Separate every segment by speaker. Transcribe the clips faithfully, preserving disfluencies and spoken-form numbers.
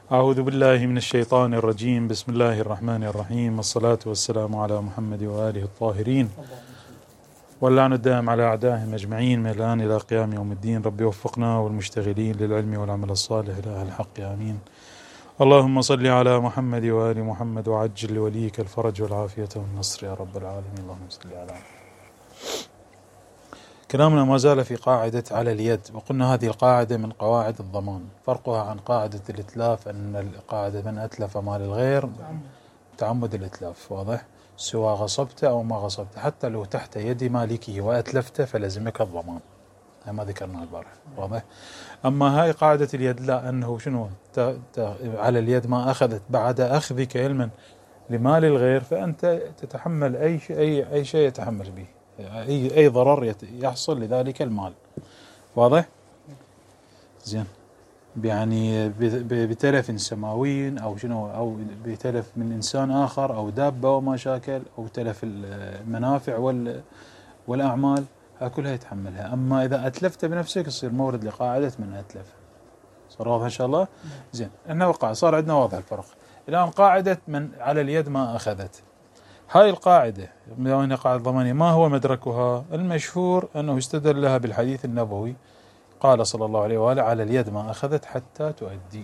Speaker 1: أعوذ بالله من الشيطان الرجيم. بسم الله الرحمن الرحيم، والصلاة والسلام على محمد وآله الطاهرين، واللعن الدائم على أعدائهم أجمعين من الآن إلى قيام يوم الدين. رب وفقنا والمشتغلين للعلم والعمل الصالح إلى أهل الحق، آمين. اللهم صل على محمد وآل محمد وعجل لوليك الفرج والعافية والنصر يا رب العالمين. اللهم صل على محمد. كلامنا ما زال في قاعدة على اليد، وقلنا هذه القاعدة من قواعد الضمان. فرقها عن قاعدة الإتلاف أن القاعدة من أتلف مال الغير تعمد الإتلاف، واضح؟ سواء غصبت أو ما غصبت، حتى لو تحت يد مالكه وأتلفت فلزمك الضمان، ما ذكرنا البارح، واضح؟ أما هاي قاعدة اليد لا، أنه شنو ت... ت... على اليد ما أخذت بعد أخذك علما لمال الغير، فأنت تتحمل أي شيء أي, أي شيء يتحمل به أي أي ضرر يحصل لذلك المال، واضح؟ زين، يعني بتلف سماوي أو شنو، أو بتلف من إنسان آخر أو دابة وما شاكل، أو تلف المنافع وال والأعمال، كلها يتحملها. أما إذا أتلفت بنفسك يصير مورد لقاعدة من أتلف. صار واضح إن شاء الله؟ زين، إحنا وقع صار عندنا واضح الفرق. الآن قاعدة من على اليد ما أخذت، هاي القاعدة من قاعدة ضمانية، ما هو مدركها؟ المشهور أنه استدل لها بالحديث النبوي، قال صلى الله عليه وآله: على اليد ما أخذت حتى تؤدي.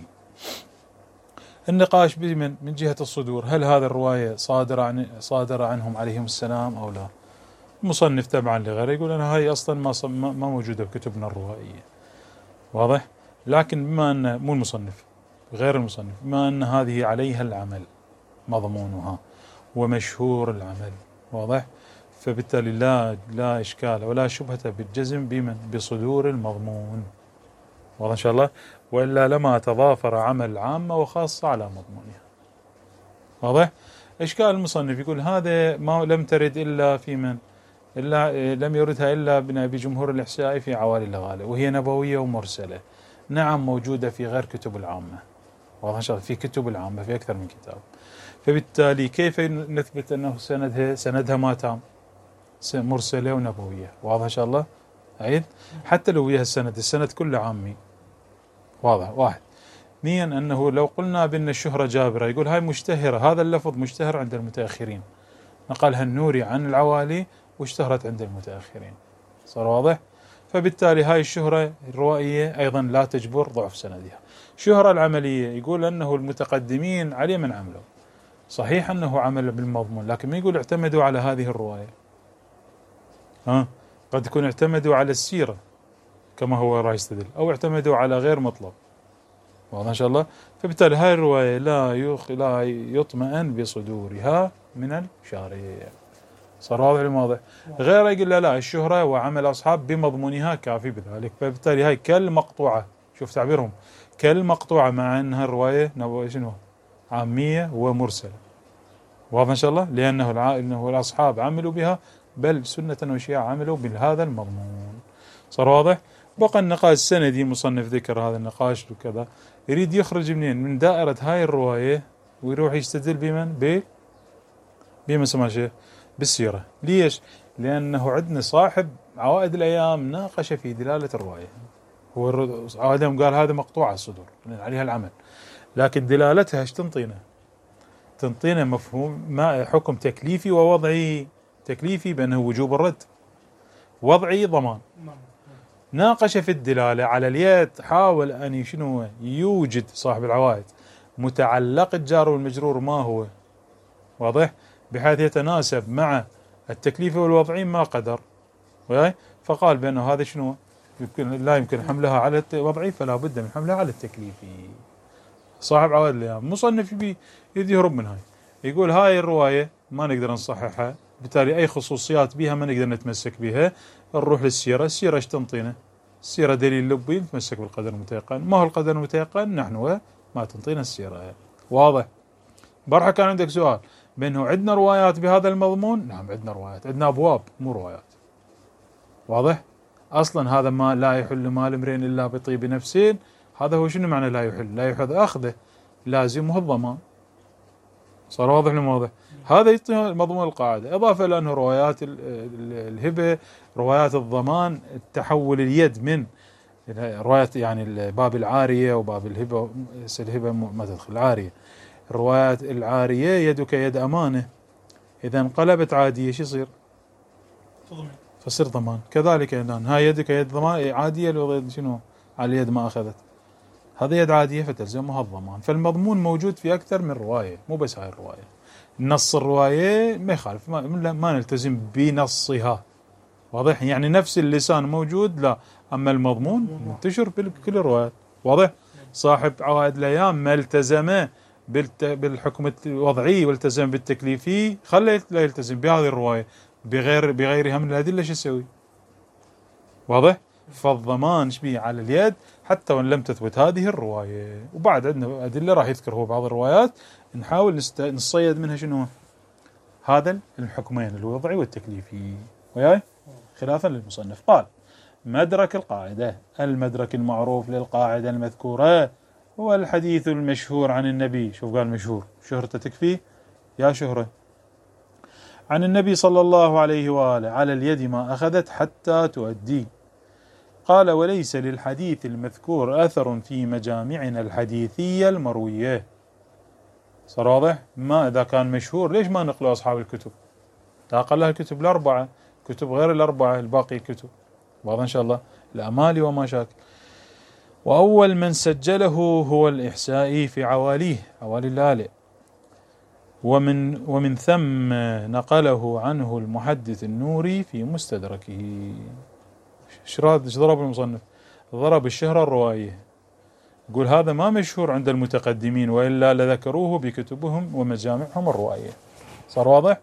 Speaker 1: النقاش بمن من جهة الصدور، هل هذا الرواية صادرة عن صادرة عنهم عليهم السلام أو لا؟ مصنف تبعا لغيره يقول أنا هاي أصلا ما ما موجودة بكتبنا الروائية، واضح؟ لكن بما أن مو المصنف، غير المصنف، بما أن هذه عليها العمل مضمونها ومشهور العمل، واضح؟ فبالتالي لا لا إشكال ولا شبهة بالجزم بمن بصدور المضمون، واضح إن شاء الله؟ وإلا لما تضافر عمل عامة وخاصة على مضمونها، واضح؟ إشكال المصنف يقول هذا ما لم ترد إلا في من إلا لم يردها إلا بجمهور الإحساء في عوالي الغالة، وهي نبوية ومرسلة. نعم موجودة في غير كتب العامة، واضح إن شاء الله؟ في كتب العامة في أكثر من كتاب. فبالتالي كيف نثبت أنه سندها سندها ما تام؟ مرسلة ونبوية، واضح إن شاء الله؟ عيد حتى لو وياها السند، السند كله عامي، واضح؟ واحد. اثنين، أنه لو قلنا بأن الشهرة جابرة، يقول هاي مشتهرة، هذا اللفظ مشتهر عند المتأخرين، نقلها النوري عن العوالي واشتهرت عند المتأخرين، صار واضح؟ فبالتالي هاي الشهرة الروائية أيضا لا تجبر ضعف سندها. شهرة العملية، يقول أنه المتقدمين عليه من عمله، صحيح أنه عمل بالمضمون، لكن ما يقول اعتمدوا على هذه الرواية، ها قد يكون اعتمدوا على السيرة كما هو راح يستدل، أو اعتمدوا على غير مطلب، واضح إن شاء الله؟ فبالتالي هاي الرواية لا يخ لا يطمئن بصدورها من الشارع، صار واضح الموضوع؟ غير يقول لا لا الشهرة وعمل أصحاب بمضمونها كافي بذلك. فبالتالي هاي كالمقطوعة، شوف تعبيرهم، كالمقطوعة، مع أنها الرواية نبوية شنو عامية ومرسلة، واضح إن شاء الله؟ لأنه الع... إنه الأصحاب عملوا بها، بل سنة وشيعة عملوا بهذا المضمون، صار واضح؟ بقى النقاش السندي، مصنف ذكر هذا النقاش وكذا، يريد يخرج منين؟ من دائرة هاي الرواية ويروح يستدل بمن؟ ب بمن سماه شيخ بالسيرة. ليش؟ لأنه عندنا صاحب عوائد الأيام ناقش في دلالة الرواية، هو عوائد الأيام قال هذا مقطوعة الصدور لأن عليها العمل، لكن دلالتها ايش تنطينا؟ تنطينا مفهوم ما حكم تكليفي ووضعي. تكليفي بأنه وجوب الرد، وضعي ضمان. ناقش في الدلالة على اليد، حاول أن شنو يوجد صاحب العوائد متعلق الجار والمجرور ما هو، واضح؟ بحيث يتناسب مع التكليف والوضعي ما قدر، فقال بأنه هذا شنو يمكن لا يمكن حملها على الوضعي، فلا بد من حملها على التكليفي. صاحب عوائد الأيام مصنف يبي يهرب من هاي، يقول هاي الرواية ما نقدر نصححها، بالتالي أي خصوصيات بها ما نقدر نتمسك بها، نروح للسيرة. السيرة ايش تنطينا؟ السيرة دليل لبي، نتمسك بالقدر المتيقن. ما هو القدر المتيقن؟ نحن ما تنطينا السيرة، واضح؟ برحة كان عندك سؤال بأنه عندنا روايات بهذا المضمون؟ نعم عندنا روايات، عندنا أبواب مو روايات، واضح؟ أصلا هذا ما لا يحل مال امرئ إلا بطيب نفسين، هذا هو شنو معنى لا يحل؟ لا يحل أخذه، لازمه الضمان، صار واضح الموضوع؟ هذا يعطي مضمون القاعدة. إضافة إلى أنه روايات الهبة، روايات الضمان، التحول اليد من روايات يعني باب العارية وباب الهبة، الهبة ما تدخل العارية. الروايات العارية يدك يد أمانة، إذا انقلبت عادية شو يصير؟ فصير ضمان. كذلك الآن هاي يدك يد ضمان عادية، لو شنو على اليد ما أخذت، هذا يد عادية فتلزمها الضمان. فالمضمون موجود في أكثر من رواية، مو بس هاي الرواية. نص الرواية ما يخالف، ما, ما نلتزم بنصها، واضح؟ يعني نفس اللسان موجود، لا، أما المضمون منتشر بكل الروايات، واضح؟ صاحب عوائد الأيام ما التزم بالحكم الوضعي والتزم بالتكليفي، خلي لا يلتزم بهذه الرواية، بغير بغيرها من الأدلة شو يسوي؟ واضح؟ فالضمان شبيه على اليد حتى وإن لم تثبت هذه الرواية. وبعد عندنا أدلة راح يذكر هو بعض الروايات نحاول نست... نصيد منها شنو؟ هذا الحكمين الوضعي والتكليفي، وياي؟ خلافا للمصنف. قال: مدرك القاعدة، المدرك المعروف للقاعدة المذكورة هو الحديث المشهور عن النبي. شوف قال مشهور، شهرته تكفي يا شهرة، عن النبي صلى الله عليه وآله: على اليد ما أخذت حتى تؤدي. قال: وليس للحديث المذكور أثر في مجامعنا الحديثية المروية. صار واضح؟ ما إذا كان مشهور ليش ما نقله أصحاب الكتب؟ أقلها الكتب الأربعة، كتب غير الأربعة الباقي الكتب، واضح إن شاء الله، الأمالي وما شاكل. وأول من سجله هو الإحسائي في عواليه، عوالي اللالئ، ومن ومن ثم نقله عنه المحدث النوري في مستدركه. ايش ضرب المصنف؟ ضرب الشهرة الروائية، يقول هذا ما مشهور عند المتقدمين وإلا لذكروه بكتبهم ومجامعهم الروائية. صار واضح؟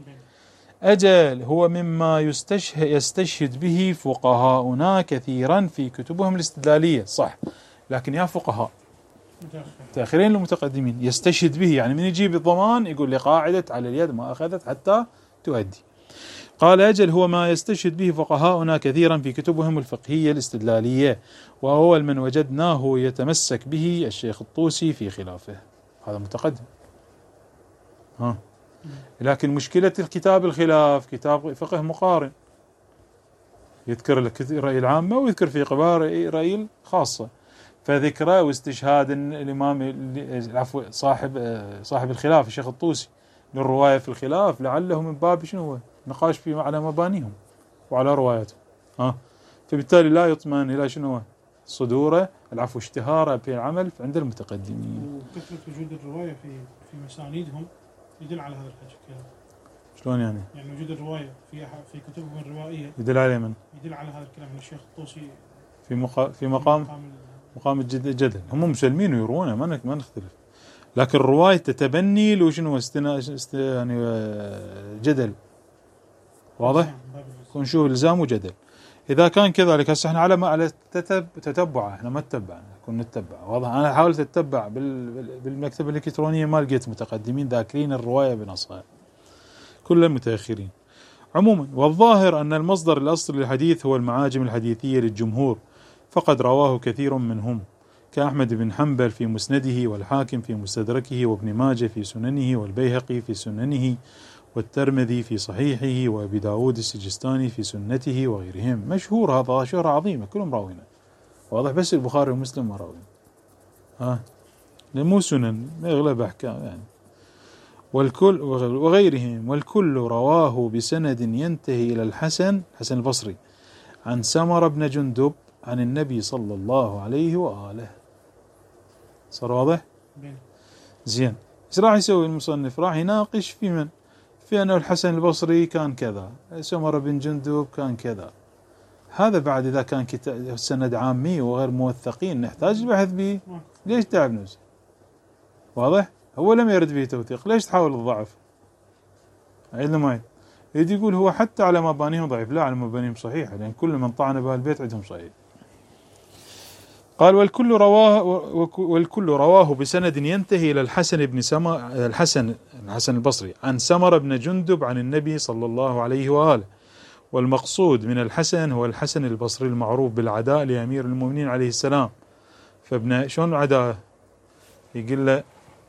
Speaker 1: أجل هو مما يستشهد, يستشهد به فقهاؤنا كثيرا في كتبهم الاستدلالية، صح، لكن يا فقهاء متأخرين المتقدمين يستشهد به، يعني من يجيب الضمان يقول لقاعدة على اليد ما أخذت حتى تؤدي. قال: أجل هو ما يستشهد به فقهاؤنا كثيرا في كتبهم الفقهية الاستدلالية، وأول من وجدناه يتمسك به الشيخ الطوسي في خلافه. هذا متقدم، ها، لكن مشكلة الكتاب الخلاف كتاب فقه مقارن، يذكر لك رأي العامة ويذكر في قبار رأي الخاصة، فذكره واستشهاد الإمام العفو صاحب صاحب الخلاف الشيخ الطوسي للرواية في الخلاف لعله من باب شنو هو نقاش فيه على مبانيهم وعلى رواياتهم، ها، فبالتالي لا يطمئن إلى شنو صدوره العفو اشتهاره في العمل عند المتقدمين.
Speaker 2: وكثرة وجود الرواية في في مسانيدهم يدل على هذا الكلام.
Speaker 1: شلون يعني؟
Speaker 2: يعني وجود الرواية في في كتبهم الروائية
Speaker 1: يدل على من؟
Speaker 2: يدل على هذا الكلام من الشيخ الطوسي
Speaker 1: في مقام في مقام مقام الجدل. هم مسلمين ويروونه، ما ما نختلف، لكن الرواية تتبني له شنو استنا است يعني جدل، واضح؟ ونشوف الزام وجدل. إذا كان كذلك هسه احنا على ما على تتبع، احنا ما تتبعنا، كنا نتبع، واضح؟ أنا حاولت أتبع بالمكتبة الإلكترونية ما لقيت متقدمين ذاكرين الرواية بنصها، كل متأخرين. عموما والظاهر أن المصدر الأصلي للحديث هو المعاجم الحديثية للجمهور، فقد رواه كثير منهم كأحمد بن حنبل في مسنده، والحاكم في مستدركه، وابن ماجه في سننه، والبيهقي في سننه، والترمذي في صحيحه، وابي داود السجستاني في سنته وغيرهم. مشهور، هذا شهرة عظيمة، كلهم راوينا، واضح؟ بس البخاري ومسلم ما راوين، ها، مو سنن، اغلب احكام يعني. والكل وغيرهم، والكل رواه بسند ينتهي إلى الحسن، حسن البصري، عن سمر بن جندب عن النبي صلى الله عليه وآله. صار واضح؟ زين. ايش راح يسوي المصنف؟ راح يناقش في من؟ في أنه الحسن البصري كان كذا، سمر بن جندب كان كذا. هذا بعد إذا كان كتاب سند عامي وغير موثقين نحتاج البحث به، ليش تعب نفسه؟ واضح؟ هو لم يرد به توثيق، ليش تحاول الضعف؟ عيدنا ما يدي يقول هو حتى على مبانيهم ضعيف، لا، على مبانيهم صحيحة، لأن كل من طعن بها البيت عندهم صحيح. قال: والكل رواه والكل رواه بسند ينتهي إلى الحسن بن سمر الحسن الحسن البصري عن سمر بن جندب عن النبي صلى الله عليه وآله. والمقصود من الحسن هو الحسن البصري المعروف بالعداء لأمير المؤمنين عليه السلام. فابن شلون عداء؟ يقول له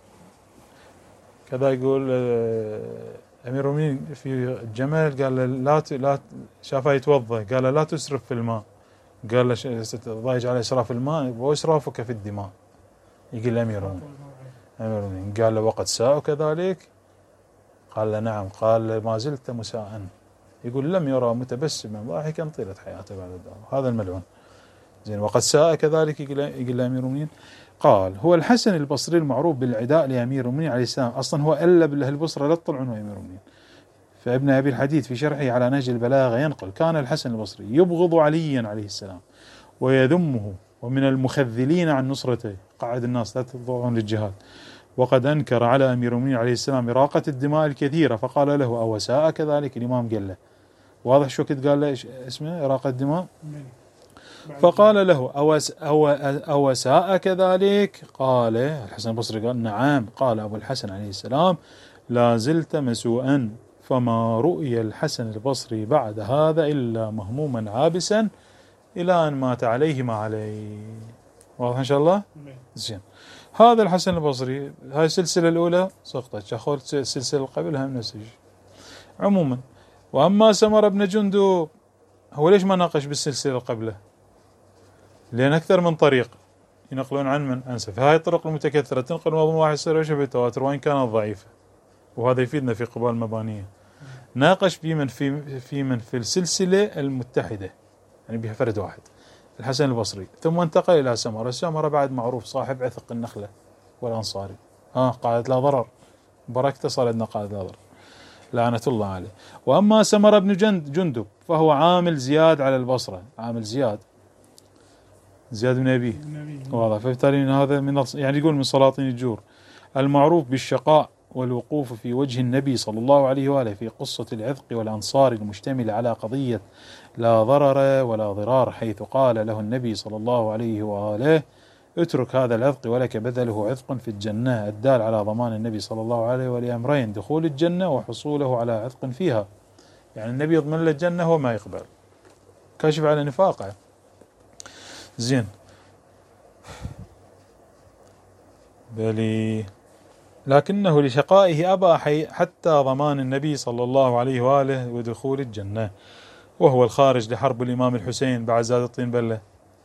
Speaker 1: كذا، يقول أمير المؤمنين في الجمل، قال له لا لا شافه يتوضأ، قال له لا تسرف في الماء، قال له الله يجعل إسراف الماء وإسرافك في الدماء. يقول أمير المؤمنين أمير المؤمنين قال له وقد ساء كذلك؟ قال له نعم. قال ما زلت مساء. يقول لم يرى متبسما ضاحكا طيلة حياته بعد الدار، هذا الملعون. زين وقد ساء كذلك؟ يقول يقول أمير المؤمنين. قال هو الحسن البصري المعروف بالعداء لأمير المؤمنين عليه السلام، أصلا هو ألب له البصرة لا تطلعون أمير المؤمنين. فابن أبي الحديث في شرحه على نهج البلاغة ينقل كان الحسن البصري يبغض عليا عليه السلام ويذمه ومن المخذلين عن نصرته، قعد الناس لا تضعون للجهاد، وقد أنكر على أمير المؤمنين عليه السلام إراقة الدماء الكثيرة فقال له أو ساء كذلك؟ الإمام قال له واضح شو كنت قال له اسمه إراقة الدماء، فقال له أو أو أو ساء كذلك؟ قال الحسن البصري قال نعم. قال أبو الحسن عليه السلام لا زلت مسوءا، فما رؤي الحسن البصري بعد هذا إلا مهموما عابسا إلى أن مات عليه ما عليه. واضح إن شاء الله؟ زين. هذا الحسن البصري هاي السلسلة الأولى سقطت، شخور السلسلة قبلها من نفس الشيء عموما. وأما سمرة بن جندب هو ليش ما ناقش بالسلسلة قبله؟ لأن أكثر من طريق ينقلون عن من أنسى، فهاي الطرق المتكثرة تنقل مضمون واحد يصير وشبه التواتر وإن كانت ضعيفة، وهذا يفيدنا في قبال المبانية. ناقش في من في في من في السلسلة المتحدة يعني بها فرد واحد الحسن البصري، ثم انتقل إلى سمرة. سمرة بعد معروف صاحب عثق النخلة والأنصاري، ها قالت لا ضرر بركته صار عندنا قالت لا ضرر لعنة الله عليه. وأما سمرة بن جندب فهو عامل زياد على البصرة، عامل زياد زياد بن أبيه واضح، فبالتالي هذا من يعني يقول من سلاطين الجور المعروف بالشقاء والوقوف في وجه النبي صلى الله عليه وآله في قصة العذق والأنصار المشتملة على قضية لا ضرر ولا ضرار، حيث قال له النبي صلى الله عليه وآله اترك هذا العذق ولك بدله عذق في الجنة، الدال على ضمان النبي صلى الله عليه وآله أمرين: دخول الجنة وحصوله على عذق فيها. يعني النبي يضمن له الجنة وما يقبل، كاشف على نفاقه. زين بلي لكنه لشقائه أبى حتى ضمان النبي صلى الله عليه وآله ودخول الجنة، وهو الخارج لحرب الإمام الحسين بعد زاد الطين بلة،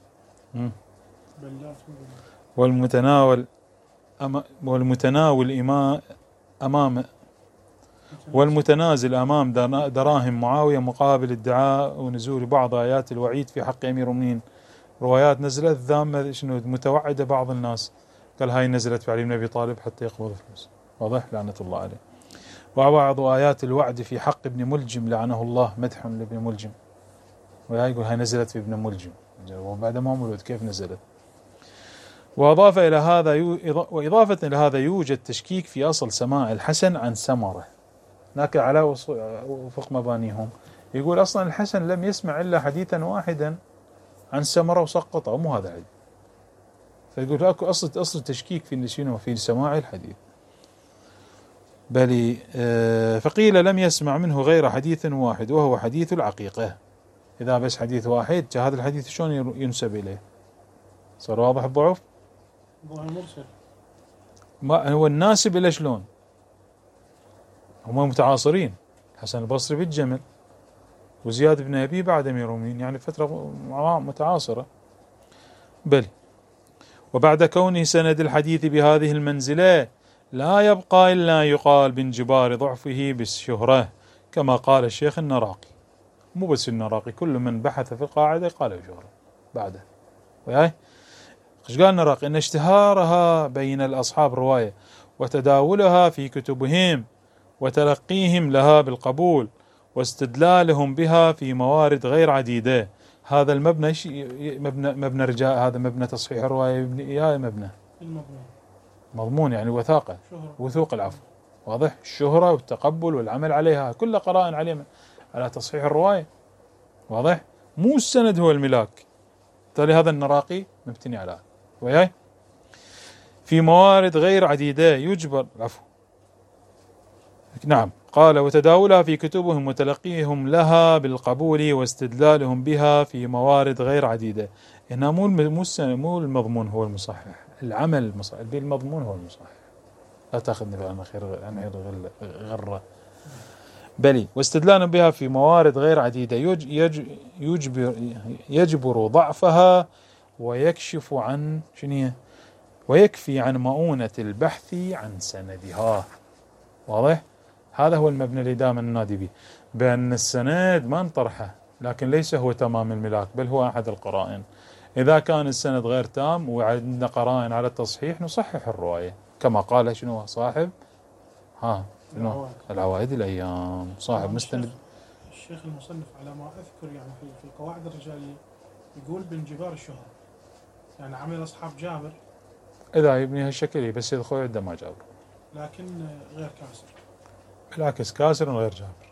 Speaker 1: والمتناول والمتناول إمام أمام والمتنازل أمام دراهم معاوية مقابل ادعاء ونزول بعض آيات الوعيد في حق أمير المؤمنين. روايات نزلت ذامة شنو متوعدة بعض الناس، قال هاي نزلت في علي بن أبي طالب حتى يقبض فلوس، واضح لعنة الله عليه. وبعض آيات الوعد في حق ابن ملجم لعنه الله، مدح لابن ملجم، وهاي يقول هاي نزلت في ابن ملجم وبعد ما مولود كيف نزلت. وأضاف إلى هذا يو... وإضافة إلى هذا يوجد تشكيك في أصل سماع الحسن عن سمرة، هناك على وفق مبانيهم يقول أصلا الحسن لم يسمع إلا حديثا واحدا عن سمرة وسقطه، مو هذا عدل. فيقول اكو اصل اصل تشكيك في شنو في سماع الحديث. بل فقيل لم يسمع منه غير حديث واحد وهو حديث العقيقة. إذا بس حديث واحد هذا الحديث شلون ينسب إليه؟ صار واضح الضعف؟
Speaker 2: ضعف مرسل.
Speaker 1: ما هو الناسب إلى شلون؟ هم متعاصرين، حسن البصري بالجمل وزياد بن أبي بعد أمير المؤمنين، يعني فترة متعاصرة. بل وبعد كونه سند الحديث بهذه المنزلة لا يبقى إلا يقال بانجبار ضعفه بالشهرة، كما قال الشيخ النراقي. مو بس النراقي، كل من بحث في القاعدة قال شهرة بعده. وياي ايش قال النراقي؟ ان اشتهارها بين الأصحاب رواية وتداولها في كتبهم وتلقيهم لها بالقبول واستدلالهم بها في موارد غير عديدة. هذا المبنى مبنى مبنى رجاء، هذا مبنى تصحيح الرواية يا مبنى مضمون يعني وثاقة وثوق العفو، واضح؟ الشهرة والتقبل والعمل عليها كل قرائن عليه على تصحيح الرواية، واضح؟ مو السند هو الملاك. بالتالي هذا النراقي مبتني على وياي في موارد غير عديدة يجبر العفو. نعم قال وتداولها في كتبهم وتلقيهم لها بالقبول واستدلالهم بها في موارد غير عديدة. هنا مو مو المضمون هو المصحح، العمل المصحح، المضمون هو المصحح. لا تاخذني بأنا خير عن غره. بل واستدلالا بها في موارد غير عديدة يج يج يجبر يجبر ضعفها ويكشف عن شنو ويكفي عن مؤونة البحث عن سندها. واضح؟ هذا هو المبنى اللي دائما ننادي به، بأن السند ما نطرحه لكن ليس هو تمام الملاك بل هو أحد القرائن. إذا كان السند غير تام وعندنا قرائن على التصحيح نصحح الرواية كما قال شنو صاحب ها شنو العوائد الأيام صاحب مستند.
Speaker 2: الشيخ المصنف على ما أذكر يعني في, في القواعد الرجالية يقول بانجبار الشهرة، يعني عمل أصحاب جابر
Speaker 1: إذا يبني هالشكل بس يدخل عنده ما جابر
Speaker 2: لكن غير كاسر،
Speaker 1: بالعكس كاسر غير جابر.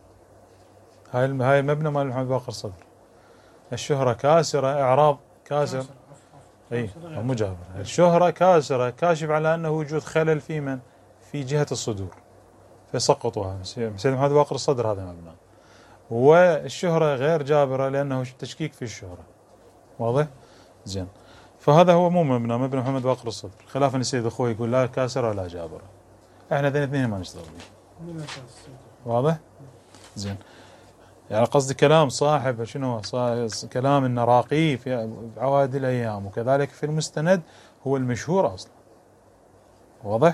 Speaker 1: هاي هاي المبنى مال محمد باقر الصدر، الشهرة كاسرة إعراب كاسر, كاسر. اي مو جابر. الشهرة كاسرة كاشف على انه وجود خلل في من في جهة الصدور فسقطوها. سيد محمد باقر الصدر هذا مبنى، والشهرة غير جابرة لانه تشكيك في الشهرة. واضح؟ زين. فهذا هو مو مبنى مبنى محمد باقر الصدر، خلافا السيد اخوي يقول لا كاسرة ولا جابرة، احنا ذين اثنين ما نشتغل به. واضح؟ زين. يعني قصدي كلام صاحب شنو كلام النراقي في عوائد الأيام وكذلك في المستند هو المشهور أصلا. واضح؟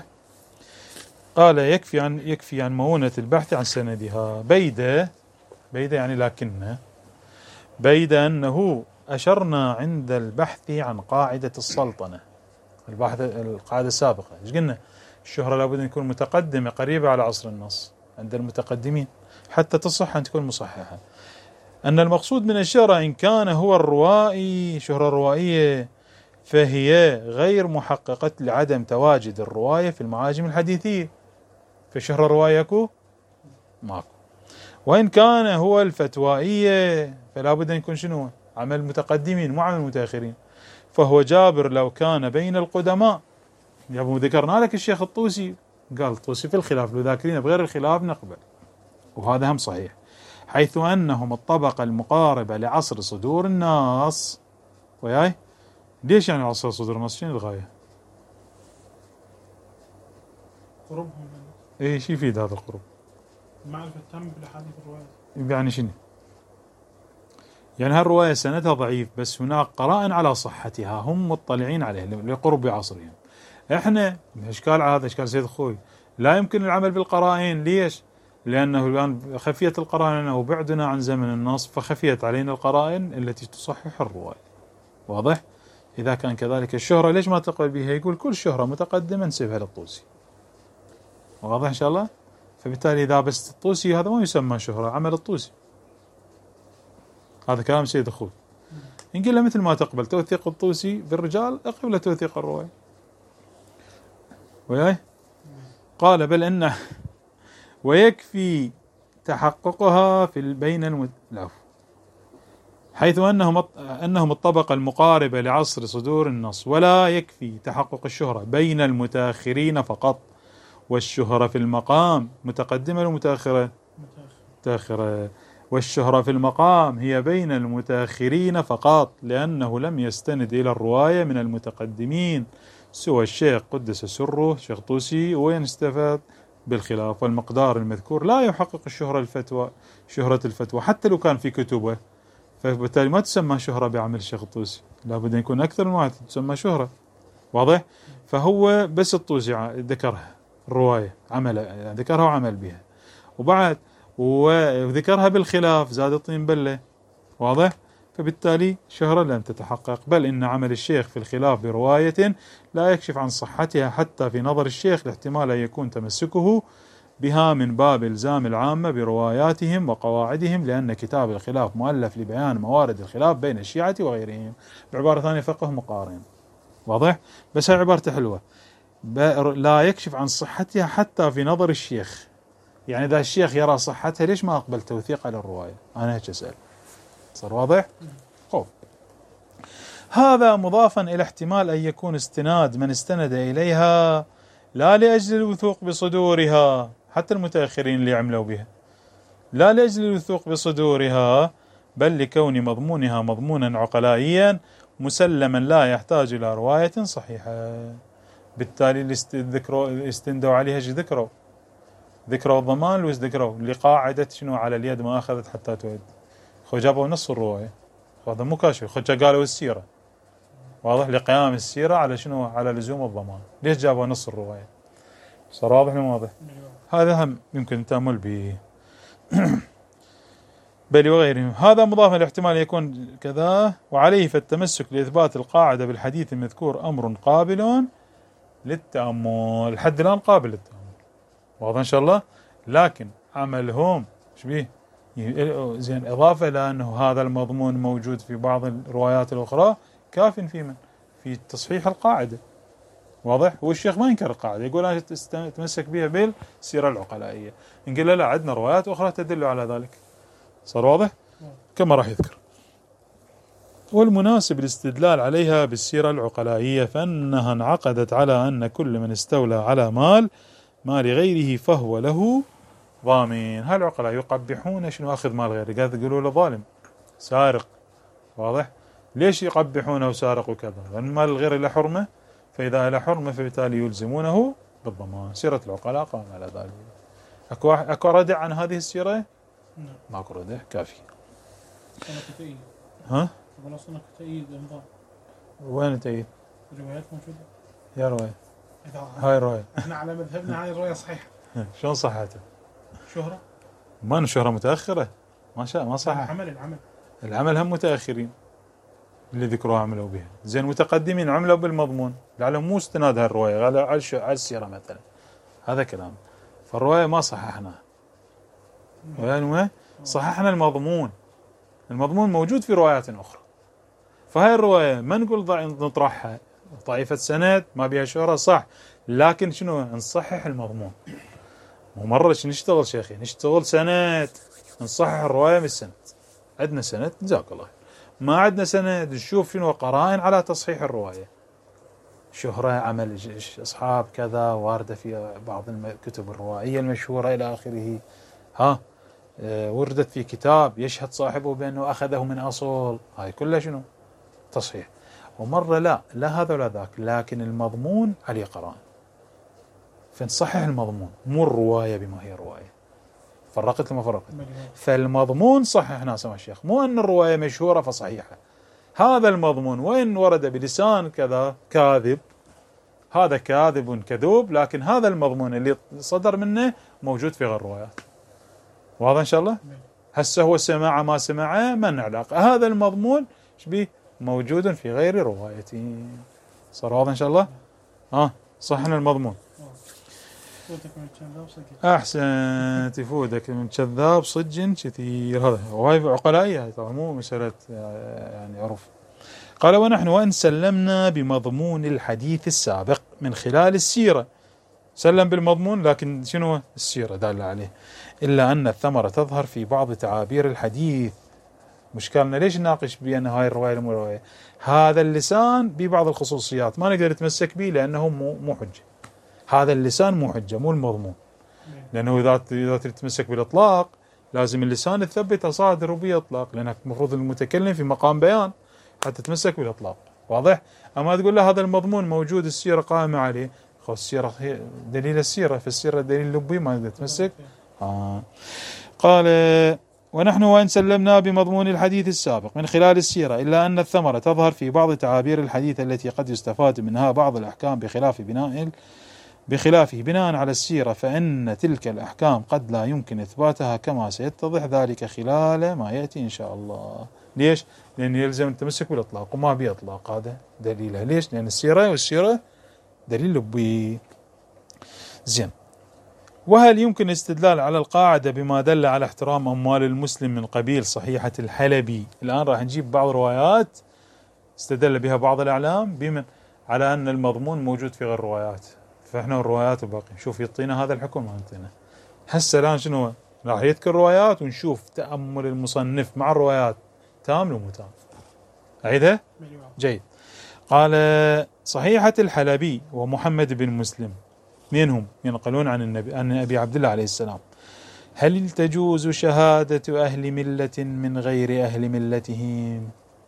Speaker 1: قال يكفي عن يكفي عن مؤونة البحث عن سندها. بيد بيد يعني لكن بيد أنه أشرنا عند البحث عن قاعدة السلطنة، البحث القاعدة السابقة ايش قلنا؟ الشهرة لابد أن يكون متقدمة قريبة على عصر النص عند المتقدمين حتى تصح أن تكون مصححة. أن المقصود من الشهرة إن كان هو الروائي شهرة روائية فهي غير محققة لعدم تواجد الرواية في المعاجم الحديثية، فشهرة رواية اكو ماكو. وإن كان هو الفتوائية فلا بد أن يكون شنو عمل متقدمين مو عمل متأخرين، فهو جابر لو كان بين القدماء. يا ابو ذكرنا لك الشيخ الطوسي قال الطوسي في الخلاف لو ذاكرين بغير الخلاف نقبل، وهذا هم صحيح، حيث أنهم الطبقة المقاربة لعصر صدور الناس. وياي ليش يعني عصر صدور الناس؟ شنو الغاية؟
Speaker 2: قربهم
Speaker 1: ايه شو يفيد هذا القرب؟
Speaker 2: معرفة تم بالأحاديث الرواية.
Speaker 1: يعني شنو؟ يعني هالرواية سندها ضعيف بس هناك قرائن على صحتها هم مطلعين عليه لقرب عصرهم. احنا اشكال هذا اشكال سيد اخوي لا يمكن العمل بالقرائن. ليش؟ لأنه الآن خفيت القرائن أنه بعدنا عن زمن النص فخفيت علينا القرائن التي تصحح الرواية. واضح؟ إذا كان كذلك الشهرة ليش ما تقبل بها؟ يقول كل شهرة متقدمة نسبها للطوسي. واضح إن شاء الله؟ فبالتالي إذا بس الطوسي هذا ما يسمى شهرة، عمل الطوسي. هذا كلام سيد أخوي. إن قلنا مثل ما تقبل توثيق الطوسي بالرجال اقبل توثيق الرواية. وياي؟ قال بل إنه ويكفي تحققها في بين المت... حيث أنهم أنهم الطبقة المقاربة لعصر صدور النص، ولا يكفي تحقق الشهرة بين المتأخرين فقط، والشهرة في المقام متقدمة ولا متأخرة؟ متأخرة. والشهرة في المقام هي بين المتأخرين فقط لأنه لم يستند إلى الرواية من المتقدمين سوى الشيخ قدس سره الشيخ طوسي، وين استفاد بالخلاف. والمقدار المذكور لا يحقق الشهرة الفتوى شهرة الفتوى حتى لو كان في كتبه، فبالتالي ما تسمى شهرة بعمل الشيخ الطوسي، لابد أن يكون أكثر من واحد تسمى شهرة. واضح؟ فهو بس الطوسي ذكرها الرواية عمل ذكرها وعمل بها، وبعد وذكرها بالخلاف زاد الطين بلة. واضح؟ فبالتالي شهرة لم تتحقق، بل إن عمل الشيخ في الخلاف برواية لا يكشف عن صحتها حتى في نظر الشيخ لاحتمال أن يكون تمسكه بها من باب إلزام العامة برواياتهم وقواعدهم، لأن كتاب الخلاف مؤلف لبيان موارد الخلاف بين الشيعة وغيرهم، بعبارة ثانية فقه مقارن. واضح؟ بس هاي عبارته حلوة، لا يكشف عن صحتها حتى في نظر الشيخ. يعني إذا الشيخ يرى صحتها ليش ما أقبل توثيق على الرواية؟ أنا هيك أسأل. صار واضح؟ خوف. هذا مضافا إلى احتمال أن يكون استناد من استند إليها لا لأجل الوثوق بصدورها، حتى المتأخرين اللي عملوا بها، لا لأجل الوثوق بصدورها بل لكون مضمونها مضمونا عقلائيا مسلما لا يحتاج إلى رواية صحيحة. بالتالي اللي استندوا عليها ايش ذكروا؟ ذكروا الضمان لوز ذكروا لقاعدة شنو على اليد ما أخذت حتى تود. خو جابوا نص الرواية، هذا مو كاشف. خو قالوا السيرة، واضح، لقيام السيرة على شنو؟ على لزوم الضمان. ليش جابوا نص الرواية؟ صار واضح ولا واضح؟ هذا هم يمكن التأمل به. بل وغيره. هذا مضاف لاحتمال يكون كذا. وعليه فالتمسك لإثبات القاعدة بالحديث المذكور أمر قابل للتأمل. لحد الآن قابل للتأمل، واضح إن شاء الله. لكن عملهم ايش بيه؟ زين، إضافة إلى أنه هذا المضمون موجود في بعض الروايات الأخرى كاف في من؟ في تصحيح القاعدة، واضح. والشيخ ما ينكر القاعدة، يقول أنا تمسك بها بالسيرة العقلائية. نقول له لا، عندنا روايات أخرى تدل على ذلك. صار واضح كما راح يذكر. والمناسب الاستدلال عليها بالسيرة العقلائية فإنها انعقدت على أن كل من استولى على مال مال غيره فهو له ضامن. هالعقلاء يقبحون شنو أخذ مال غيره، قاعد يقولوا له ظالم سارق، واضح. ليش يقبحونه سارق وكذا؟ لأن مال الغير له حرمة، فإذا له حرمة فبالتالي يلزمونه بالضمان. سيرة العقلاء قام على ذلك. أكو أكو ردع عن هذه السيرة؟ ماكو ردع، كافي. ها؟
Speaker 2: والله صنع تأييد النظام.
Speaker 1: وين تأييد؟
Speaker 2: الروايات موجودة.
Speaker 1: يا رواية. هاي رواية.
Speaker 2: احنا على مذهبنا هاي الرواية صحيحة.
Speaker 1: شلون صحتها؟
Speaker 2: شهرة؟
Speaker 1: ما شهرة متأخرة. ما شاء ما صح.
Speaker 2: العمل العمل.
Speaker 1: العمل هم متأخرين اللي ذكروها عملوا بها. زين متقدمين عملوا بالمضمون، لعلهم مو استناد هالرواية، قالوا على على السيرة مثلا. هذا كلام. فالرواية ما صححناها. وين صححنا المضمون. المضمون موجود في روايات أخرى. فهاي الرواية ما نقول نطرحها ضعيفة سند ما بها شهرة، صح، لكن شنو نصحح المضمون. مو مرة نشتغل شيخي نشتغل سند نصحح الرواية من السند. عندنا سند جزاك الله، ما عندنا سند نشوف شنو قرائن على تصحيح الرواية. شهرة، عمل أصحاب كذا، واردة في بعض الكتب الروائية المشهورة إلى آخره. ها أه وردت في كتاب يشهد صاحبه بأنه أخذه من أصول. هاي كلها شنو تصحيح. ومرة لا لا هذا ولا ذاك، لكن المضمون عليه قرائن فنصحح المضمون، مو الرواية بما هي رواية. فرقت لما فرقت. فالمضمون صححنا سمع الشيخ، مو أن الرواية مشهورة فصحيحة. هذا المضمون وين ورد بلسان كذا كاذب، هذا كاذب كذوب، لكن هذا المضمون اللي صدر منه موجود في غير الروايات. واضح إن شاء الله. هسه هو سماع ما سمعه ما علاقة، هذا المضمون شبيه موجود في غير روايتي. صار واضح إن شاء الله. ها صحنا المضمون. أحسن تفودك من كذاب صج كثير. هذا وهي عقلائية طبعا مو مسألة يعني عرف. قال ونحن وإن سلمنا بمضمون الحديث السابق من خلال السيرة، سلم بالمضمون لكن شنو السيرة دالة عليه، إلا أن الثمرة تظهر في بعض تعابير الحديث. مشكلنا ليش نناقش بأن هاي الرواية مو رواية؟ هذا اللسان ببعض الخصوصيات ما نقدر نتمسك به لأنه مو مو حجة. هذا اللسان مو حجة، مو المضمون. لأنه إذا إذا تتمسك بالإطلاق لازم اللسان تثبت صادر وبإطلاق، لأنك المفروض المتكلم في مقام بيان حتى تتمسك بالإطلاق. واضح؟ أما تقول له هذا المضمون موجود السيرة قائمة عليه، خو السيرة هي دليل السيرة، في السيرة دليل لبي ما تقدر تتمسك. آه. قال ونحن وإن سلمنا بمضمون الحديث السابق من خلال السيرة، إلا أن الثمرة تظهر في بعض تعابير الحديث التي قد يستفاد منها بعض الأحكام بخلاف بناء بخلافه بناء على السيرة، فإن تلك الأحكام قد لا يمكن إثباتها كما سيتضح ذلك خلال ما يأتي إن شاء الله. ليش؟ لأن يلزم التمسك بالإطلاق وما بإطلاق، هذا دليله. ليش؟ لأن السيرة والسيرة دليل لبي. زين. وهل يمكن الاستدلال على القاعدة بما دل على احترام أموال المسلم من قبيل صحيحة الحلبي؟ الآن راح نجيب بعض روايات استدل بها بعض الأعلام بمن على أن المضمون موجود في غير الروايات، فإحنا الروايات باقي شوف يعطينا هذا الحكم ما يعطينا. هسه الآن شنو راح يذكر روايات ونشوف تأمل المصنف مع الروايات تام ولا مو تام. أعيدها؟ جيد. قال صحيحة الحلبي ومحمد بن مسلم اثنينهم ينقلون عن النبي عن أبي عبد الله عليه السلام. هل تجوز شهادة أهل ملة من غير أهل ملتهم؟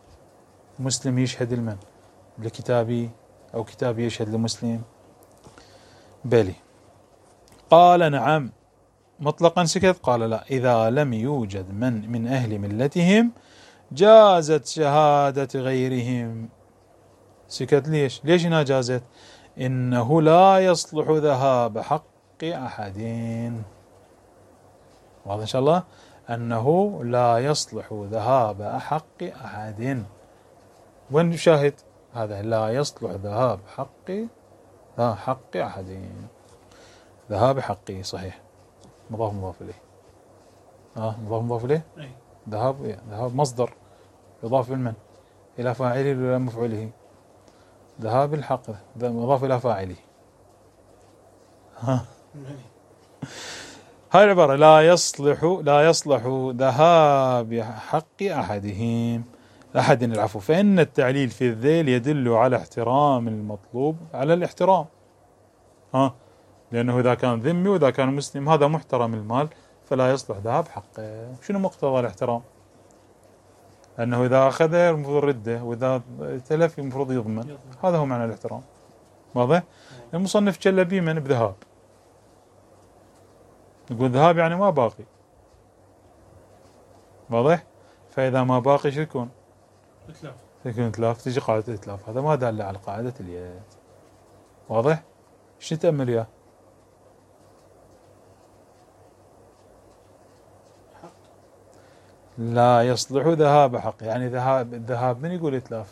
Speaker 1: مسلم يشهد المن لكتابي أو كتابي يشهد لمسلم؟ بلي. قال نعم مطلقا سكت؟ قال لا، إذا لم يوجد من من أهل ملتهم جازت شهادة غيرهم. سكت ليش؟ ليش هنا جازت؟ إنه لا يصلح ذهاب حق أحد. واضح إن شاء الله؟ أنه لا يصلح ذهاب حق أحد. وين نشاهد هذا؟ لا يصلح ذهاب حق ها حق أحد. ذهاب حقه صحيح، مضاف مضاف إليه. اه مضاف مضاف إليه. ذهاب ذهاب مصدر يضاف من إلى فاعله ولا مفعوله؟ ذهاب الحق مضاف إلى فاعله. ها هاي العبارة لا يصلح لا يصلح ذهاب حق أحدهم أحد العفو، فإن التعليل في الذيل يدل على احترام المطلوب على الاحترام. ها لأنه إذا كان ذمي وإذا كان مسلم هذا محترم المال فلا يصلح ذهاب حقه. شنو مقتضى الاحترام؟ أنه إذا أخذه المفروض رده، وإذا تلف المفروض يضمن. هذا هو معنى الاحترام. واضح؟ المصنف جل بي من بذهاب، يقول ذهاب يعني ما باقي. واضح؟ فإذا ما باقي شو يكون؟ إتلاف. يكون إتلاف، تجي قاعدة إتلاف. هذا ما دل على قاعدة اليد. واضح؟ شو تأمل ياه؟ لا يصلح ذهاب حق، يعني ذهاب الذهاب من يقول إتلاف؟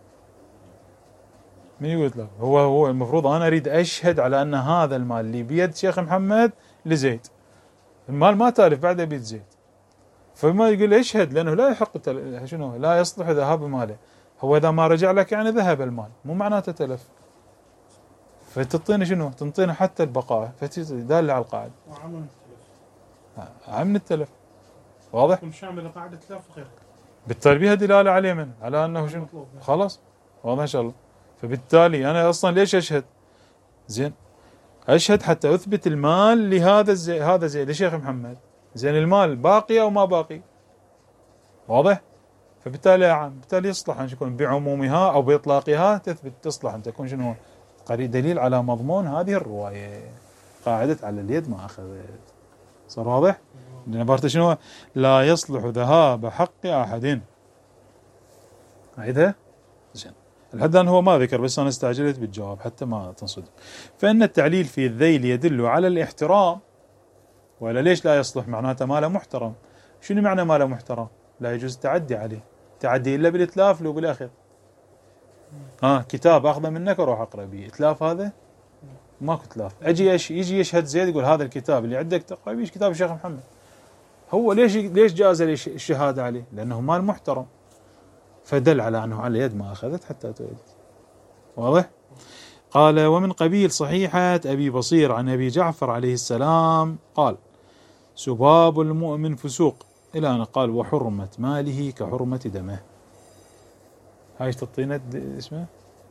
Speaker 1: من يقول إتلاف؟ هو هو المفروض أنا أريد أشهد على أن هذا المال اللي بيد شيخ محمد لزيد، المال ما تالف بعد بيد زيد، فما يقول اشهد لأنه لا يحق شنو لا يصلح ذهاب ماله. هو إذا ما رجع لك يعني ذهب المال، مو معناته تلف. فتعطينا شنو؟ تنطينا حتى البقاء، فتدل على القاعدة.
Speaker 2: وعمل التلف.
Speaker 1: عمل التلف. واضح؟
Speaker 2: يكون شامل قاعدة تلف غير.
Speaker 1: بالتالي بها دلالة عليه من على أنه شنو؟ خلاص واضح إن شاء الله. فبالتالي أنا أصلا ليش أشهد؟ زين أشهد حتى أثبت المال لهذا الزي هذا زي لشيخ محمد. زين المال باقي أو ما باقي؟ واضح؟ فبالتالي عام بالتالي يصلح أن يكون بعمومها أو بإطلاقها تثبت تصلح أن تكون شنو؟ قريب دليل على مضمون هذه الرواية. قاعدة على اليد ما أخذت. صار واضح؟ لأن عبارته شنو؟ لا يصلح ذهاب حق أحد. أعيدها؟ زين. لحد الآن هو ما ذكر، بس أنا استعجلت بالجواب حتى ما تنصدم. فإن التعليل في الذيل يدل على الاحترام. ولا ليش لا يصلح؟ معناته ماله محترم. شنو معنى ماله محترم؟ لا يجوز التعدي عليه، تعدي إلا بالإتلاف لو بالأخذ. ها كتاب أخذه منك أروح أقرأ به، إتلاف هذا؟ ماكو إتلاف. أجي أش يجي يشهد زيد يقول هذا الكتاب اللي عندك تقرأ به كتاب الشيخ محمد. هو ليش ليش جاز لي الشهادة عليه؟ لأنه مال محترم. فدل على أنه على يد ما أخذت حتى تولد. واضح؟ قال ومن قبيل صحيحة أبي بصير عن أبي جعفر عليه السلام قال سباب المؤمن فسوق، إلى أن قال وحرمة ماله كحرمة دمه. هاي تطينة اسمه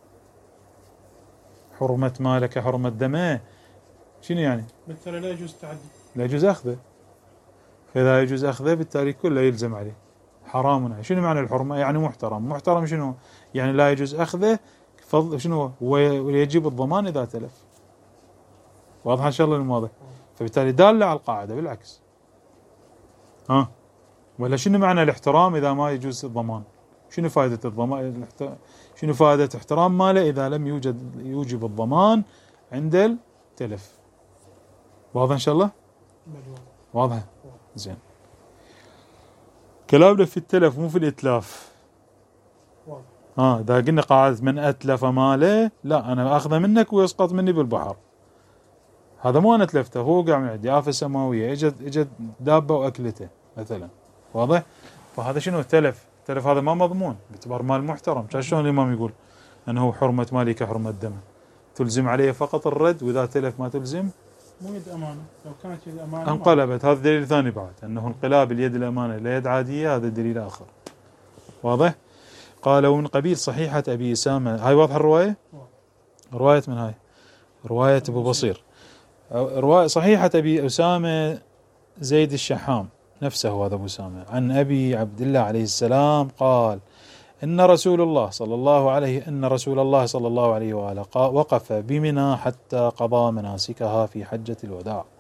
Speaker 1: حرمة ماله كحرمة دمه. شنو يعني؟
Speaker 2: بالتالي لا يجوز التعدي،
Speaker 1: لا يجوز أخذه. فإذا يجوز أخذه بالتالي كله يلزم عليه حرام. شنو معنى الحرمة؟ يعني محترم. محترم شنو؟ يعني لا يجوز أخذه فضل شنو؟ ويجب الضمان إذا تلف. واضح إن شاء الله المواضح. فبالتالي دالة على القاعدة بالعكس. ها ولا شنو معنى الاحترام إذا ما يجوز الضمان؟ شنو فائدة الضمان؟ شنو فائدة احترام ماله إذا لم يوجد يوجب الضمان عند التلف؟ واضح إن شاء الله؟ واضح. زين. كلامنا في التلف مو في الإتلاف. ها إذا قلنا قاعدة من أتلف ماله، لا أنا أخذه منك ويسقط مني بالبحر، هذا مو أنا تلفته، هو قاع من عندي آفة سماوية إجت إجت دابة وأكلته مثلا. واضح؟ فهذا شنو تلف؟ تلف هذا ما مضمون باعتبار مال محترم. شلون الإمام يقول أنه حرمة مالي كحرمة دم، تلزم عليه فقط الرد، وإذا تلف ما تلزم.
Speaker 2: مو يد أمانة، لو كانت يد أمانة
Speaker 1: انقلبت. هذا دليل ثاني بعد، أنه انقلاب اليد الأمانة إلى يد عادية، هذا دليل آخر. واضح؟ قال ومن قبيل صحيحة أبي أسامة. هاي واضحة الرواية؟ رواية من هاي؟ رواية أبو بصير. رواية صحيحة أبي أسامة زيد الشحام نفسه هذا أبو أسامة عن أبي عبد الله عليه السلام قال إن رسول الله صلى الله عليه إن رسول الله صلى الله عليه وآله وقف بمنى حتى قضى مناسكها في حجة الوداع،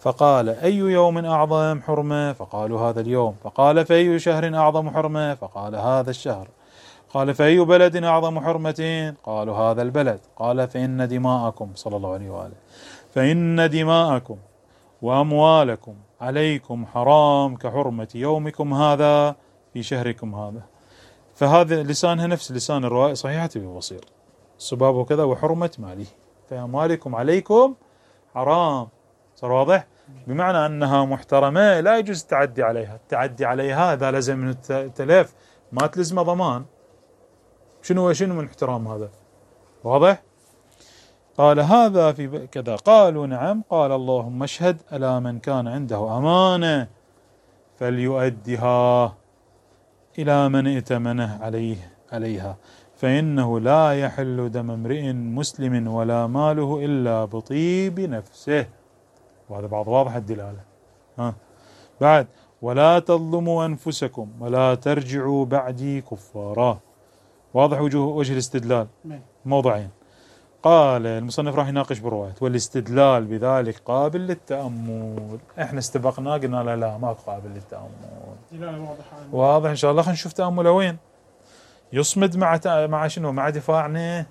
Speaker 1: فقال أي يوم أعظم حرمة؟ فقالوا هذا اليوم. فقال فأي شهر أعظم حرمة؟ فقال هذا الشهر. قال فأي بلد أعظم حرمة؟ قالوا هذا البلد. قال فإن دماءكم صلى الله عليه وآله فإن دماءكم وأموالكم عليكم حرام كحرمة يومكم هذا في شهركم هذا. فهذا لسانها نفس لسان الرواية صحيحة ببصير، السباب وكذا وحرمة ماله، فأموالكم عليكم حرام. صار واضح؟ بمعنى أنها محترمة لا يجوز التعدي عليها. التعدي عليها إذا لزم من التلف ما تلزم ضمان. شنو شنو من احترام هذا؟ واضح؟ قال هذا في كذا. قالوا نعم. قال اللهم اشهد ألا من كان عنده أمانة فليؤدها إلى من ائتمنه عليه عليها، فإنه لا يحل دم امرئ مسلم ولا ماله إلا بطيب نفسه. وهذا بعض واضح الدلالة. ها بعد ولا تظلموا أنفسكم ولا ترجعوا بعدي كفارا. واضح وجه وجه الاستدلال موضعين. قال المصنف راح يناقش برواية والاستدلال بذلك قابل للتأمل. احنا استبقنا قلنا لا لا ما قابل للتأمل. واضح ان شاء الله. خلينا نشوف تأمله وين يصمد مع مع شنو مع دفاعنا.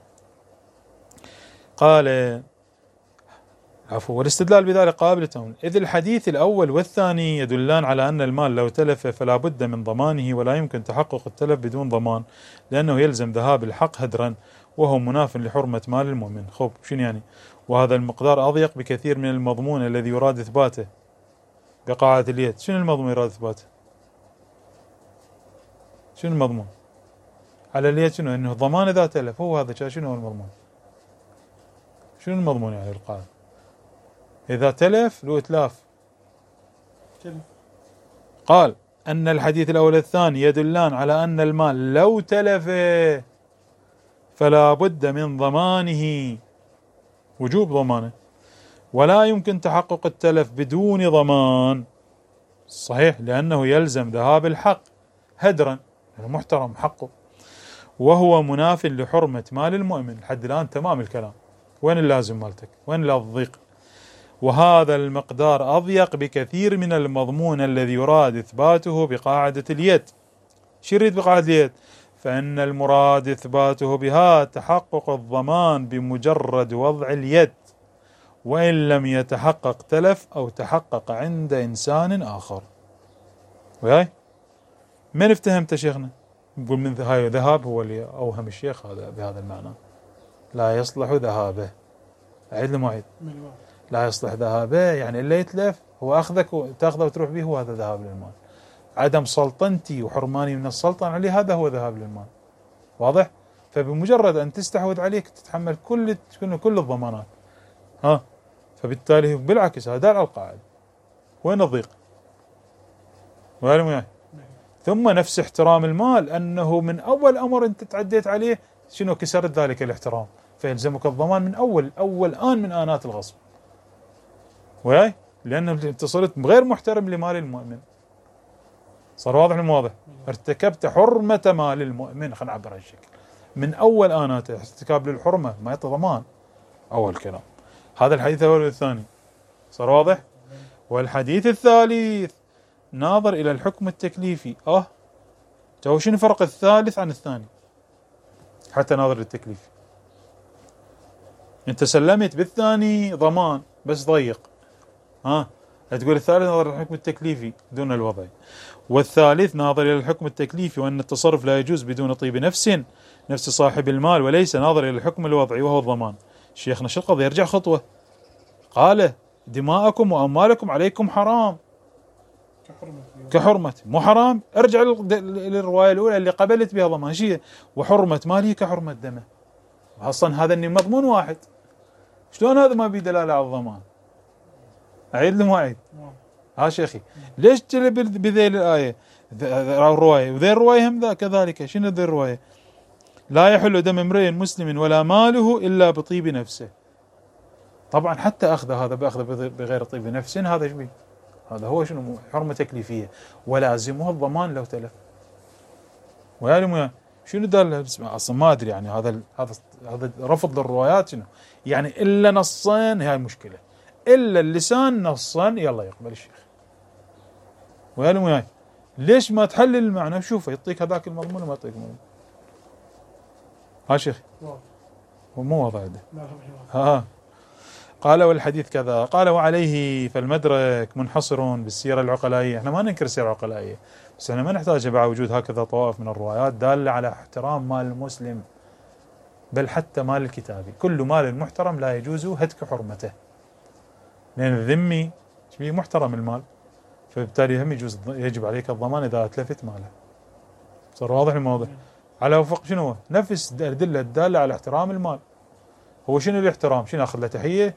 Speaker 1: قال عفوا والاستدلال بذلك قابل للتأمل إذ الحديث الأول والثاني يدلان على أن المال لو تلف فلا بد من ضمانه ولا يمكن تحقق التلف بدون ضمان لأنه يلزم ذهاب الحق هدرا وهو مناف لحرمة مال المؤمن. خب شنو يعني؟ وهذا المقدار أضيق بكثير من المضمون الذي يراد إثباته بقاعدة اليد. شنو المضمون يراد إثباته؟ شنو المضمون على اليد؟ شنو إنه ضمان إذا تلف. هو هذا شنو هو المضمون؟ شنو المضمون يعني القاعدة؟ إذا تلف له إتلاف. قال أن الحديث الأول الثاني يدلان على أن المال لو تلف فلا بد من ضمانه وجوب ضمانه ولا يمكن تحقق التلف بدون ضمان. صحيح لأنه يلزم ذهاب الحق هدرا محترم حقه وهو مناف لحرمة مال المؤمن. لحد الآن تمام الكلام. وين اللازم مالتك؟ وين الضيق؟ وهذا المقدار أضيق بكثير من المضمون الذي يراد إثباته بقاعدة اليد. شو يريد بقاعدة اليد؟ فإن المراد إثباته بها تحقق الضمان بمجرد وضع اليد وإن لم يتحقق تلف أو تحقق عند إنسان آخر. وياي من افتهمت شيخنا؟ نقول من هاي ذهاب هو اللي أوهم الشيخ هذا بهذا المعنى. لا يصلح ذهابه. أعيد المعيد. لا يصلح ذهابه يعني اللي يتلف هو أخذك وتأخذه وتروح به هو هذا ذهاب للمال. عدم سلطنتي وحرماني من السلطنة عليه هذا هو ذهاب للمال. واضح؟ فبمجرد أن تستحوذ عليك تتحمل كل كل الضمانات. ها فبالتالي بالعكس هذا على القاعدة. وين الضيق؟ وين ثم نفس احترام المال أنه من أول أمر أنت تعديت عليه شنو كسرت ذلك الاحترام فيلزمك الضمان من أول أول آن من آنات الغصب. وياي لأنه أنت صرت غير محترم لمال المؤمن. صار واضح المواضح. ارتكبت حرمة مال المؤمن. خلينا نعبر هالشكل من أول آناته. ارتكاب للحرمة ما يعطي ضمان. أول كلام هذا الحديث الأول والثاني. صار واضح. والحديث الثالث ناظر إلى الحكم التكليفي. أه تو شنو فرق الثالث عن الثاني حتى ناظر للتكليف؟ أنت سلمت بالثاني ضمان بس ضيق. ها تقول الثالث ناظر إلى الحكم التكليفي دون الوضع. والثالث ناظر إلى الحكم التكليفي وأن التصرف لا يجوز بدون طيب نفس نفس صاحب المال وليس ناظر إلى الحكم الوضعي وهو الضمان. شيخنا شو القضية؟ يرجع خطوة. قال دماءكم وأموالكم عليكم حرام كحرمة. مو حرام؟ ارجع للرواية الأولى اللي قبلت بها ضمان. شيء وحرمة ماله كحرمة دمه. أصلا هذا مضمون واحد. شلون هذا ما بدلالة على الضمان؟ أعيد لهم أعيد. ها شيخي ليش تلي بذيل الآية الرواية وذي الرواية هم ذا كذلك؟ شنو ذي الرواية؟ لا يحل دم امرئ مسلم ولا ماله إلا بطيب نفسه. طبعا حتى أخذ هذا بأخذ بغير طيب نفس هذا شبيه هذا هو شنو حرمة تكليفية ولازمه الضمان لو تلف. ويا شنو دال اصلا ما ادري يعني هذا هذا هذا رفض للروايات شنو يعني الا نصين هاي مشكلة. إلا اللسان نصا يلا يقبل الشيخ. ويا وياي ليش ما تحلل المعنى؟ شوف يعطيك هذاك المضمون وما يعطيك المضمون. ها شيخ هو مو واضح ده. ها قال والحديث كذا. قال وعليه فالمدرك منحصر بالسيرة العقلائية. احنا ما ننكر السيرة العقلائية، بس احنا ما نحتاج مع وجود هكذا طوائف من الروايات دالة على احترام مال المسلم، بل حتى مال الكتابي. كل مال محترم لا يجوز هتك حرمته، لأن الذمي شبيه محترم المال، فبالتالي هم يجوز يجب عليك الضمان إذا أتلفت ماله. صار واضح الموضوع؟ على وفق شنو هو؟ نفس الأدلة الدالة على احترام المال. هو شنو الاحترام؟ شنو أخذ له تحية؟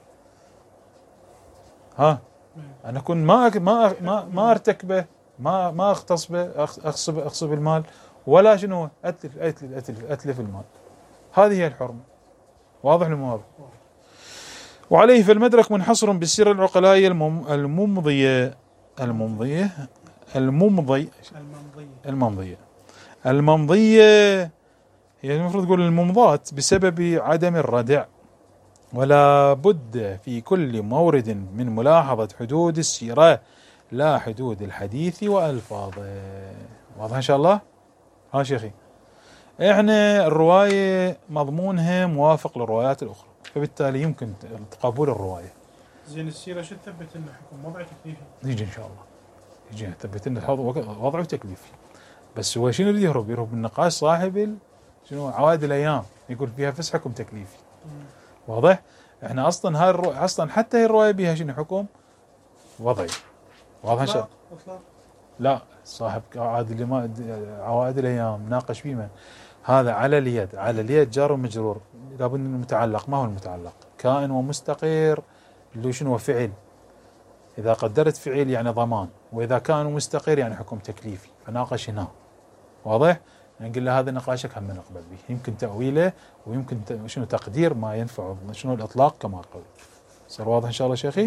Speaker 1: ها أنا أكون ما أك ما ما ما أرتكبه، ما ما أغتصبه، أغصب أغصب المال، ولا شنو أتلف أتلف أتلف, أتلف المال. هذه هي الحرمة. واضح الموضوع؟ وعليه فالمدرك منحصر بالسيرة العقلائية الممضية الممضية الممضي الممضية الممضية هي المفروض تقول الممضات بسبب عدم الردع، ولا بد في كل مورد من ملاحظة حدود السيرة لا حدود الحديث وألفاظه. واضح إن شاء الله؟ ها شيخي احنا الرواية مضمونها موافق للروايات الأخرى، فبالتالي يمكن قبول الرواية.
Speaker 2: زين السيرة شو تثبت لنا حكم وضع تكليفي؟
Speaker 1: يجي إن شاء الله يجي تثبت لنا وضع تكليفي، بس هو شنو اللي يهرب؟ يهرب من نقاش صاحب شنو عوائد الأيام، يقول فيها فس حكم تكليفي. مم. واضح؟ احنا اصلا هاي الرو... اصلا حتى هي الرواية بها شنو حكم وضعي. واضح ان شاء الله؟ لا صاحب عوائد الايام ناقش فيه من هذا على اليد، على اليد جار ومجرور، لابد من المتعلق. ما هو المتعلق؟ كائن ومستقر اللي شنو فعل، اذا قدرت فعل يعني ضمان، واذا كان مستقر يعني حكم تكليفي، فناقش هنا. واضح؟ نقول له هذا نقاشك هم نقبل به، يمكن تأويله ويمكن شنو تقدير ما ينفع شنو الإطلاق كما قال. صار واضح إن شاء الله شيخي؟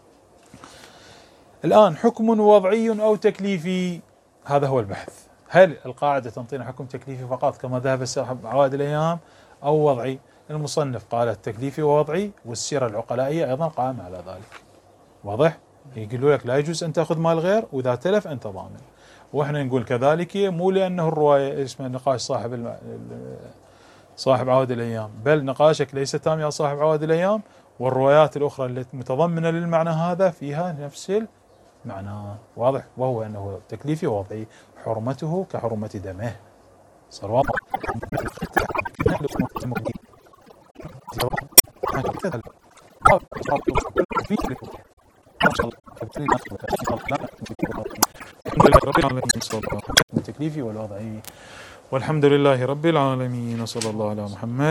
Speaker 1: الآن حكم وضعي أو تكليفي، هذا هو البحث. هل القاعدة تنطينا حكم تكليفي فقط كما ذهب صاحب عوائد الأيام، أو وضعي؟ المصنف قال التكليفي ووضعي، والسيرة العقلائية أيضا قائمة على ذلك. واضح؟ يقولوا لك لا يجوز أن تأخذ مال غير، وإذا تلف أنت ضامن. واحنا نقول كذلك، مو لانه الروايه اسمه نقاش صاحب الم... صاحب عوائد الايام، بل نقاشك ليس تام يا صاحب عوائد الايام، والروايات الاخرى التي متضمنه للمعنى هذا فيها نفس المعنى. واضح؟ وهو انه تكليفي ووضعي، حرمته كحرمه دمه. صار واضح؟ التكليفي والوضعي، والحمد لله رب العالمين، وصلى الله على محمد.